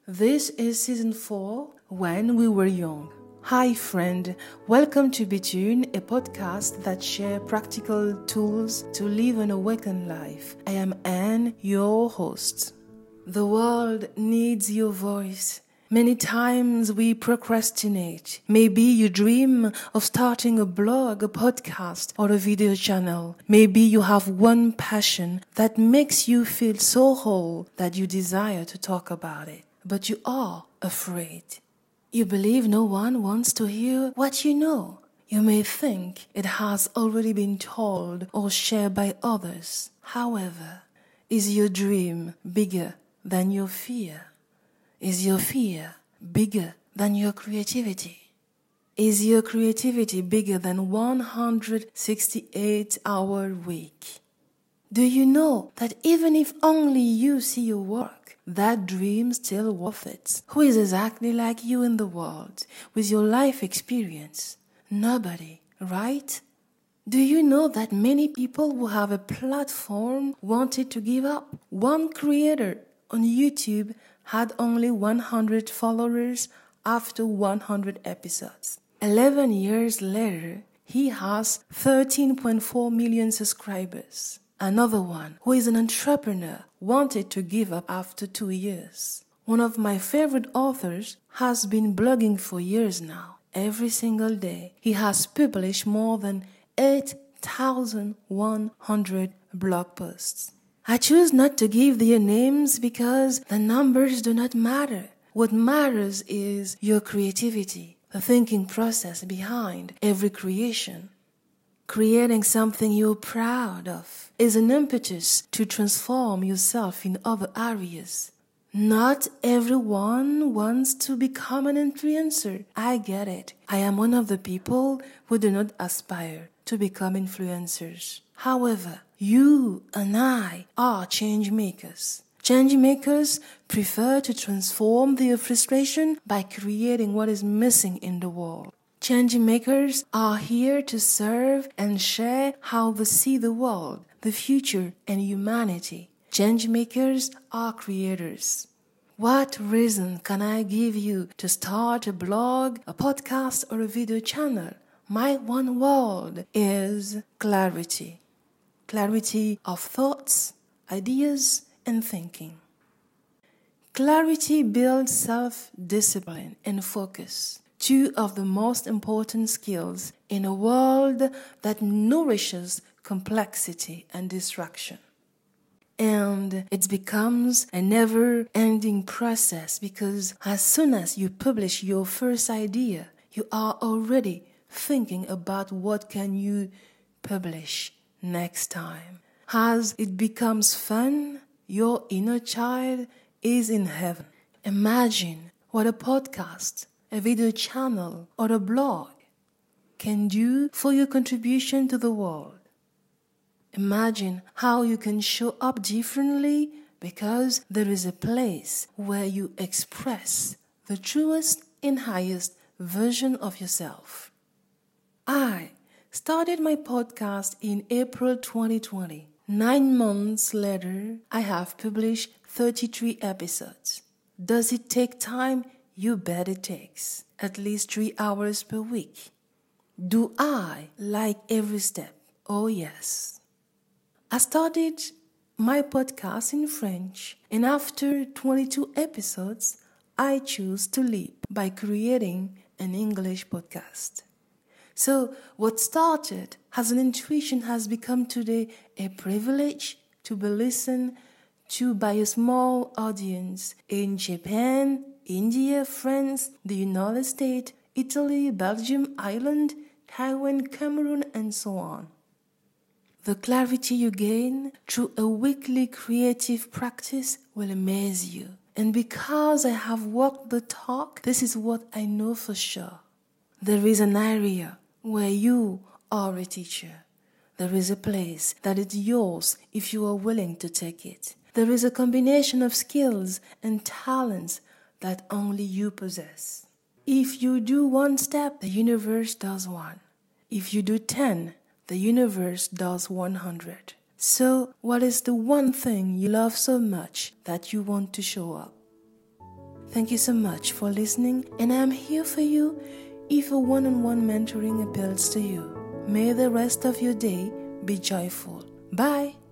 This is season 4, When We Were Young. Hi friend, welcome to Betune, a podcast that shares practical tools to live an awakened life. I am Anne, your host. The world needs your voice. Many times we procrastinate. Maybe you dream of starting a blog, a podcast, or a video channel. Maybe you have one passion that makes you feel so whole that you desire to talk about it. But you are afraid. You believe no one wants to hear what you know. You may think it has already been told or shared by others. However, is your dream bigger than your fear? Is your fear bigger than your creativity? Is your creativity bigger than 168-hour week? Do you know that even if only you see your work, that dream's still worth it? Who is exactly like you in the world with your life experience? Nobody, right? Do you know that many people who have a platform wanted to give up? One creator on YouTube had only 100 followers after 100 episodes. 11 years later, he has 13.4 million subscribers. Another one, who is an entrepreneur, wanted to give up after 2 years. One of my favorite authors has been blogging for years now. Every single day, he has published more than 8,100 blog posts. I choose not to give their names because the numbers do not matter. What matters is your creativity, the thinking process behind every creation. Creating something you're proud of is an impetus to transform yourself in other areas. Not everyone wants to become an influencer. I get it. I am one of the people who do not aspire to become influencers. However, you and I are change makers. Change makers prefer to transform their frustration by creating what is missing in the world. Change makers are here to serve and share how they see the world, the future, and humanity. Change makers are creators. What reason can I give you to start a blog, a podcast, or a video channel? My one word is clarity. Clarity of thoughts, ideas, and thinking. Clarity builds self-discipline and focus. Two of the most important skills in a world that nourishes complexity and distraction. And it becomes a never-ending process because as soon as you publish your first idea, you are already thinking about what can you publish next time. As it becomes fun, your inner child is in heaven. Imagine what a podcast, a video channel, or a blog can do for your contribution to the world. Imagine how you can show up differently because there is a place where you express the truest and highest version of yourself. I started my podcast in April 2020. 9 months later, I have published 33 episodes. Does it take time? You bet it takes. At least 3 hours per week. Do I like every step? Oh yes. I started my podcast in French, and after 22 episodes, I choose to leap by creating an English podcast. So what started as an intuition has become today a privilege to be listened to by a small audience in Japan, India, France, the United States, Italy, Belgium, Ireland, Taiwan, Cameroon, and so on. The clarity you gain through a weekly creative practice will amaze you. And because I have walked the talk, this is what I know for sure. There is an area where you are a teacher. There is a place that is yours if you are willing to take it. There is a combination of skills and talents that only you possess. If you do 1 step, the universe does 1. If you do 10, the universe does 100. So, what is the one thing you love so much that you want to show up? Thank you so much for listening, and I'm here for you if a one-on-one mentoring appeals to you. May the rest of your day be joyful. Bye.